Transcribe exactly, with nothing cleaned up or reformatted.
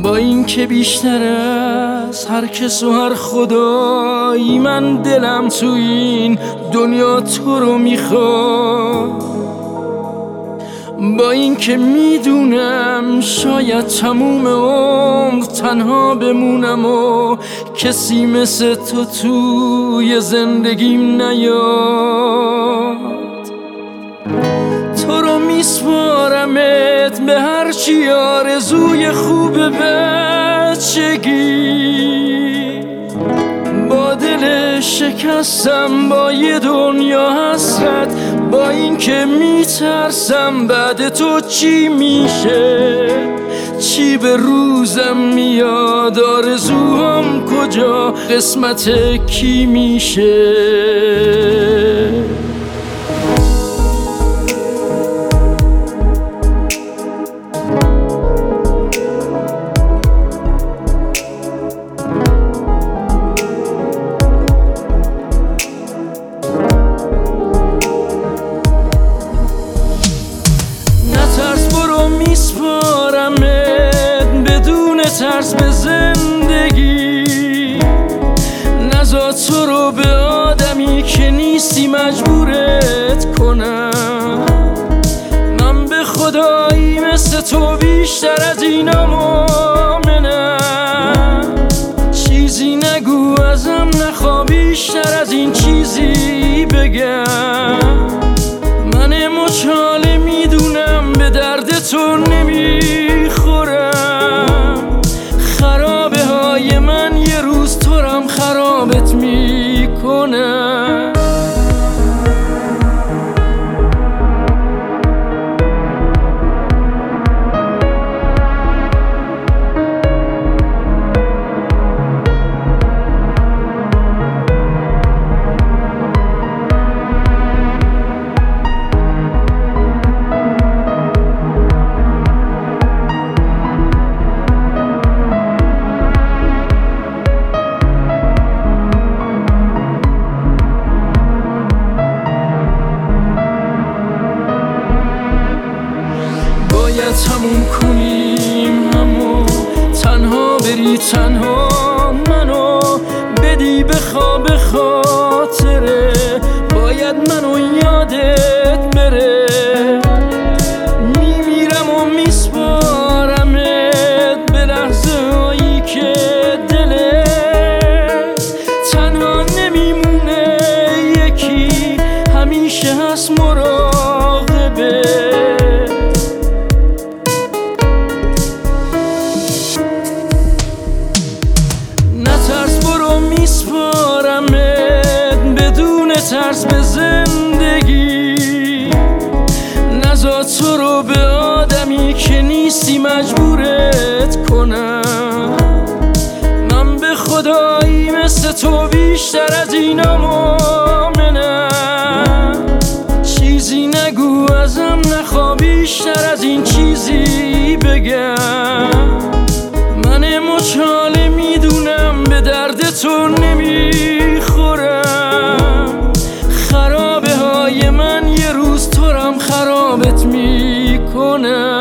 با این که بیشتر از هر کس و هر خدایی من دلم تو این دنیا تو رو میخواد، با این که میدونم شاید تموم عمر تنها بمونم و کسی مثل تو توی زندگیم نیاد. تو رو میسپارمت به هرچی آرزوی خوب بچگی، با دل شکستم با یه دنیا حسرت، با این که میترسم بعد تو چی میشه، چی به روزم میاد، آرزوام کجا، قسمت کی میشه. میسپارمت بدون ترس به زندگی، نذار تو رو به آدمی که نیستی مجبورت کنم. من به خدایی مثل تو بیشتر از اینا مؤمنم، چیزی نگو ازم نخوا بیشتر از این چیزی بگم. من مچاله میدونم به درد تو نمیخورم، خرابه های من یه روز تو رم خرابت میکنم. باید تموم کنیم همو، تنها بری تنها منو بدی بخواب به خاطره، باید منو یادت بره. میمیرم و میسپارمت به لحظه هایی که دلت تنها نمیمونه، یکی همیشه هست مراقبه. میسپارمت بدون ترس به زندگی، نذار تو رو به آدمی که نیستی مجبورت کنم. من به خدایی مثل تو بیشتر از اینا مؤمنم، چیزی نگو ازم نخوا بیشتر از این چیزی بگم. من مچاله میدونم به درد تو نمیخورم، خرابه های من یه روز تو رم خرابت میکنم.